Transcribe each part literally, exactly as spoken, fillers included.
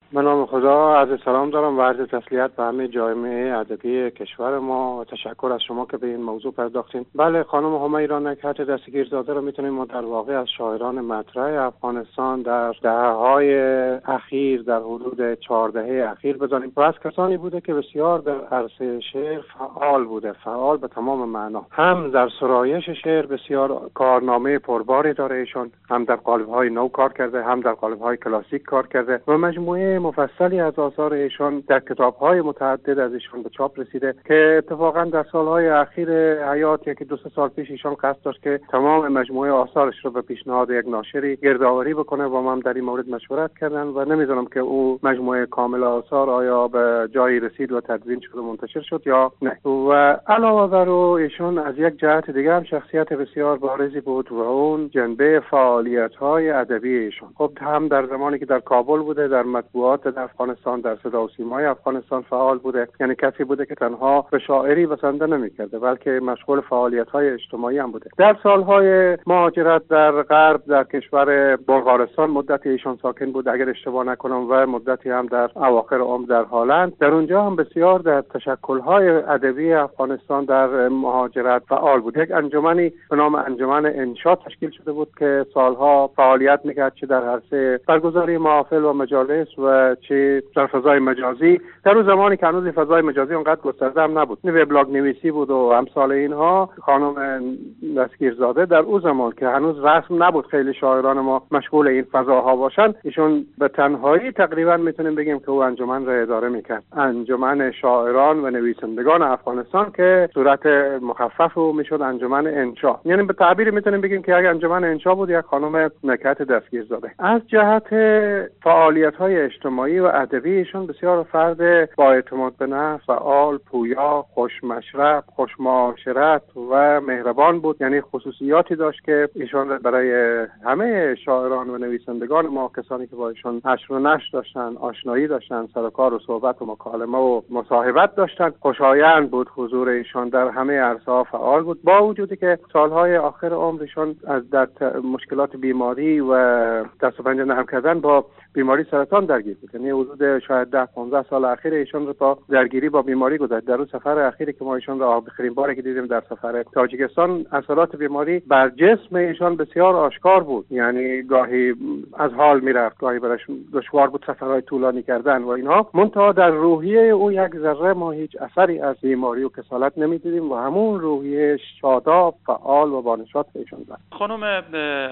به نام خدا، عرض سلام دارم و عرض تسلیت به همه جامعه ادبی کشور ما. تشکر از شما که به این موضوع پرداختین. بله، خانم همیرا نکهت دستگیرزاده رو میتونیم ما در واقع از شاعران مطرح افغانستان در دهه‌های اخیر، در حدود چهار دهه اخیر بزنیم و از کسانی بوده که بسیار در عرصه شعر فعال بوده، فعال به تمام معنا. هم در سرایش شعر بسیار کارنامه پرباری داره ایشون، هم در قالب‌های نو کار کرده، هم در قالب‌های کلاسیک کار کرده و مجموعه مفصلی از آثار ایشان در کتاب‌های متعدد از ایشان به چاپ رسیده که اتفاقا در سال‌های اخیر حیات، یکی دو سه سال پیش، ایشان قصد داشت که تمام مجموعه آثارش رو به پیشنهاد یک ناشری گردآوری بکنه و ما هم در این مورد مشورت کردن و نمی‌دونم که او مجموعه کامل آثار آیا به جایی رسید و تدوین شد و منتشر شد یا نه. و علاوه بر او ایشان از یک جهت دیگه هم شخصیت بسیار بارزی بود و اون جنبه فعالیت‌های ادبی ایشان. خب هم در زمانی که در کابل بوده، در مطبوعات در افغانستان، در صدا و سیمای افغانستان فعال بوده، یعنی کسی بوده که تنها به شاعری بسنده نمی‌کرده بلکه مشغول فعالیت‌های اجتماعی هم بوده. در سال‌های مهاجرت در غرب، در کشور بلغارستان مدتی ایشان ساکن بود اگر اشتباه نکنم و مدتی هم در اواخر عمر در هلند. در اونجا هم بسیار در تشکل‌های ادبی افغانستان در مهاجرت فعال بود. یک انجمنی به نام انجمن انشا تشکیل شده بود که سالها فعالیت می‌کرد، چه در عرصه برگزاری محافل و مجالس و چه در فضای مجازی. در اون زمانی که هنوز فضای مجازی اونقدر گسترده هم نبود، نه وبلاگ نویسی بود و امثال اینها. خانم دستگیرزاده در اون زمان که هنوز رسم نبود خیلی شاعران ما مشغول این فضاها باشن، ایشون به تنهایی تقریبا میتونیم بگیم که او انجمن را اداره میکرد، انجمن شاعران و نویسندگان افغانستان که صورت مخفف و میشد انجمن انشا. یعنی به تعبیر میتونیم بگیم که یک انجمن انشا بود یک خانم نکهت دستگیرزاده. از جهت فعالیت‌های اجتماعی و ادبی ایشون بسیار فرد با اعتماد به نفس، فعال، پویا، خوش مشرب، خوش معاشرت و مهربان بود. یعنی خصوصیاتی داشت که ایشون برای همه شاعران و نویسندگان ما، کسانی که با ایشون حشر و نشر داشتن، آشنایی داشتن، سر و کار و صحبت و مکالمه و مصاحبت داشتن، خوشایند بود. حضور ایشون در همه عرصه‌ها فعال بود، با وجودی که سالهای آخر عمرشون از در مشکلات بیماری و دست و پنجه نرم کردن با بیماری سرطان درگیر بود. یعنی حدود شاید ده پانزده سال اخیر ایشون رو تا درگیری با بیماری گذشت. در اون سفر اخیری که ما ایشون رو آخرین باری که دیدیم در سفر تاجیکستان، اثرات بیماری بر جسم ایشون بسیار آشکار بود. یعنی گاهی از حال میرفت، گاهی براش دشوار بود سفرهای طولانی کردن و اینها. منتها در روحیه او یک ذره ما هیچ اثری از بیماری و کسالت نمیدیدیم و همون روحیه شاداب، فعال و با نشاط ایشون بود. خانم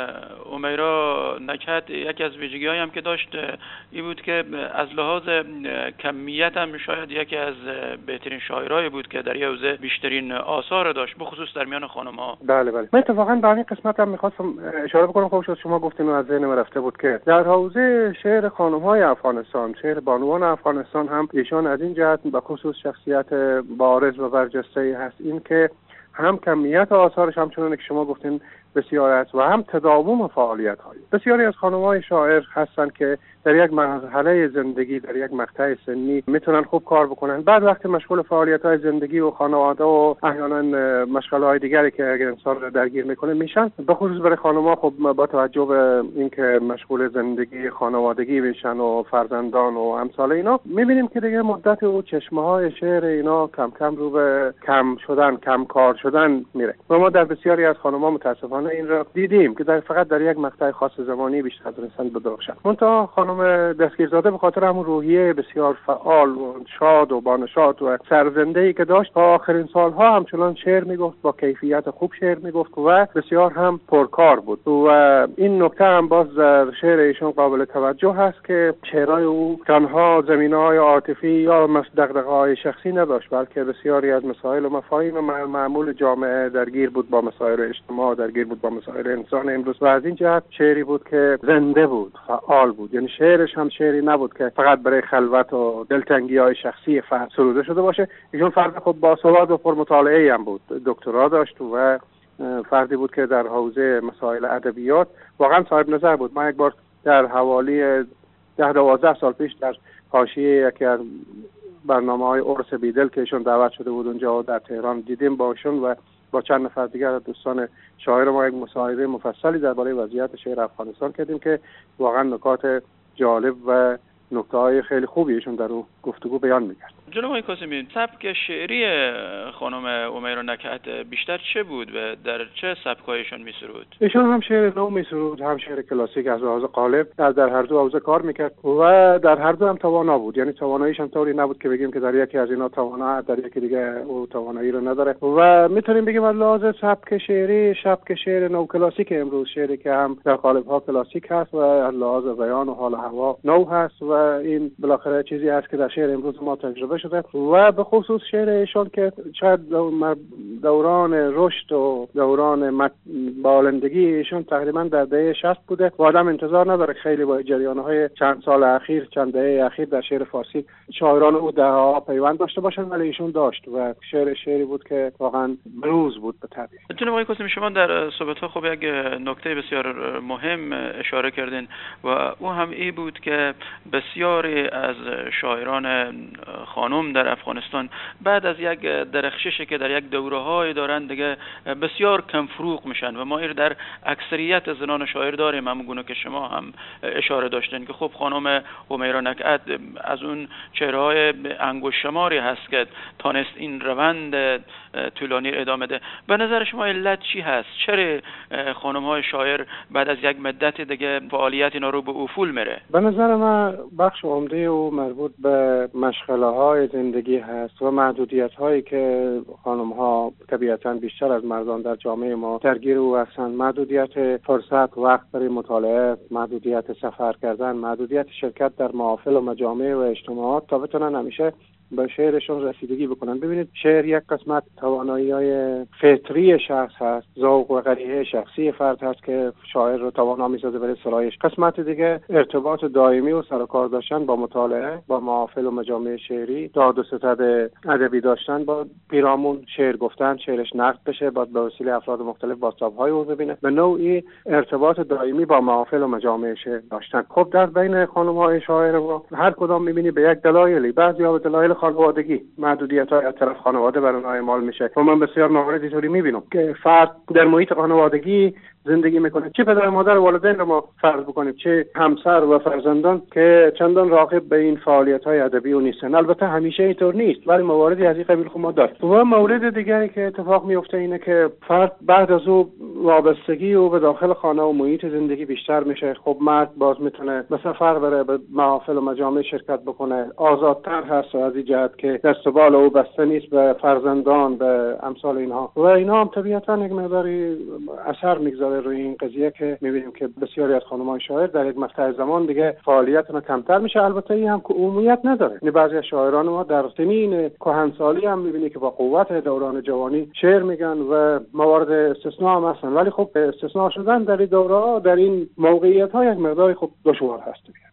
همیرا نکهت یکی از ویژگی‌هایی هم که داشت این بود که از لحاظ کمیت هم شاید یکی از بهترین شاعرایی بود که در این حوزه بیشترین آثار داشت، بخصوص در میان خانم‌ها. بله بله. من اتفاقا به این قسمت هم می‌خواستم اشاره بکنم. خوب شد شما گفتین و از ذهنم رفته بود که در حوزه شعر خانم‌های افغانستان، شعر بانوان افغانستان هم ایشان از این جهت به خصوص شخصیت بارز و برجسته‌ای هست، این که هم کمیت آثارش همچنان که شما گفتین بسیار است و هم تداوم فعالیت‌های. بسیاری از خانم‌های شاعر هستن که در یک مرحله زندگی، در یک مقطع سنی میتونن خوب کار بکنن، بعد وقتی مشغول فعالیت‌های زندگی و خانواده و احیانا مشغله‌های دیگری که اگر انسان رو درگیر میکنه میشن. به خصوص برای خانم‌ها خب با توجه به اینکه مشغول زندگی خانوادگی میشن و فرزندان و امثال اینا، میبینیم که دیگه مدت او چشمه‌های شعر اینا کم کم رو به کم شدن، کم کار شدن میره و ما در بسیاری از خانم‌ها متأسفانه این رو دیدیم که در فقط در یک مقطع خاص زمانی بیشتر تونستن بدرخشن. منتها خانم دستگیرزاده به خاطر همون روحیه بسیار فعال و شاد و بانشاط و سرزنده‌ای که داشت، تا آخرین سالها همچنان شعر میگفت، با کیفیت خوب شعر میگفت و بسیار هم پرکار بود. و این نکته هم باز در شعر ایشون قابل توجه هست که شعرهای او تنها زمینه‌های عاطفی یا دغدغه‌های شخصی نداشت، بلکه بسیاری از مسائل و مفاهیم معمول جامعه درگیر بود، با مسائل اجتماع درگیر بود، با مسائل انسان امروز. و از این جهت شعری بود که زنده بود، فعال بود. یعنی شعرش هم شعری نبود که فقط برای خلوت و دلتنگی‌های شخصی فرد سروده شده باشه. ایشون فرد خود با سواد و پرمطالعه‌ای هم بود، دکترا داشت و فردی بود که در حوزه مسائل ادبیات واقعا صاحب نظر بود. من یک بار در حوالی ده دوازده سال پیش در حاشیه یکی از برنامه‌های عرس بیدل که ایشون دعوت شده بود اونجا در تهران دیدیم با ایشون و با چند نفر دیگر از دوستان شاعر ما یک مصاحبه مفصلی درباره وضعیت شعر افغانستان کردیم که واقعا نکات جالب و نکته‌های خیلی خوبی ایشون در اون گفتگو بیان می‌کرد. جناب آقای کاظمی، سبک شعری خانم امیرا نکهت بیشتر چه بود و در چه سبک‌هایشون می‌سرود؟ ایشون هم شعر نو می‌سرود، هم شعر کلاسیک از لحاظ قالب در هر دو حوزه کار می‌کرد و در هر دو هم توانا بود. یعنی تواناییش هم طوری نبود که بگیم که در یکی از اینا توانا، در یکی دیگه او توانایی رو نداره. و می‌تونیم بگیم از لحاظ سبک شعری، سبک شعر نو کلاسیک امروز، شعری که هم در قالب‌ها کلاسیک هست و از لحاظ بیان و حال و هوا نو هست و این بالاخره چیزی هست که در شعر امروز ما تجربه شده و به خصوص شعر ایشان که شاید دوران رشد و دوران بالندگی ایشان تقریبا در دهه شصت بوده و آدم انتظار نداره خیلی با جریان‌های چند سال اخیر، چند دهه اخیر در شعر فارسی شاعران او دهه‌ها پیوند داشته باشن، ولی ایشون داشت و شعر شعری بود که واقعا بروز بود به طبع. جناب آقای کاظمی، شما در صحبت‌ها خب یک نکته بسیار مهم اشاره کردین و او هم ای بود که بسیاری از شاعران خانم در افغانستان بعد از یک درخششی که در یک دوره‌های دارن دیگه بسیار کم فروغ میشن و ما این در اکثریت زنان شاعر داریم، همونگونه که شما هم اشاره داشتین که خب خانم امیرا نکهت از اون چهره‌های انگشت شماری هست که تانست این روند طولانی ادامه ده. به نظر شما علت چی هست؟ چرا خانم‌های شاعر بعد از یک مدت دیگه فعالیت اینا رو به افول میره؟ به نظر من بخش عمده او مربوط به مشغله‌های زندگی هست و محدودیت‌هایی که خانم‌ها طبیعتاً بیشتر از مردان در جامعه ما درگیر او هستند. محدودیت فرصت، وقت برای مطالعه، محدودیت سفر کردن، محدودیت شرکت در محافل و مجامع و اجتماعات تا بتونن همیشه به شعرشون رسیدگی بکنن. ببینید شعر یک قسمت توانایی‌های فطری شخص هست، ذوق و غریزه شخصی فرد هست که شاعر رو توانا می‌سازه برای سرایش. قسمت دیگه ارتباط دائمی و سر و کار داشتن با مطالعه، با محافل و مجامع شعری، داد و ستد ادبی داشتن، با پیرامون شعر گفتن، شعرش نقد بشه، با به وسیله افراد مختلف بازتاب‌های او ببینه، به نوعی ارتباط دائمی با محافل و مجامع شعر داشتن. خب در بین خانم‌های شاعر و هر کدام می‌بینی به یک دلایلی، بعضی‌ها به دلایل خانوادگی، محدودیت‌های از طرف خانواده بر اونها اعمال میشه و من بسیار موارد اینطوری می‌بینم که فرد در محیط خانوادگی زندگی میکنه، چه پدر مادر و والدین رو ما فرض بکنیم، چه همسر و فرزندان که چندان راغب به این فعالیت‌های ادبی و نیستن. البته همیشه اینطور نیست، ولی مواردی از این قبیل خب ما داریم. و مورد دیگری که اتفاق میفته اینه که فرد بعد از او وابستگی او به داخل خانه و محیط زندگی بیشتر میشه. خب مرد باز میتونه به سفر بره، به محافل و مجامع شرکت بکنه، آزادتر هست از این جهت که دست و بال او بسته نیست به فرزندان، به امثال اینها و اینا هم طبیعتاً یک مقداری اثر میگذاره روی این قضیه که میبینیم که بسیاری از خانم‌های شاعر در یک مقطع زمان دیگه فعالیتشون کمتر میشه. البته این هم که عمومیت نداره، یعنی بعضی از شاعران ما در سنین کهنسالی هم میبینی که با قوت دوران جوانی شعر میگن و موارد استثناء هم هستن، ولی خب استثناء شدن در این دوره‌ها، در این موقعیت‌ها یک مقداری خب دشوار هست.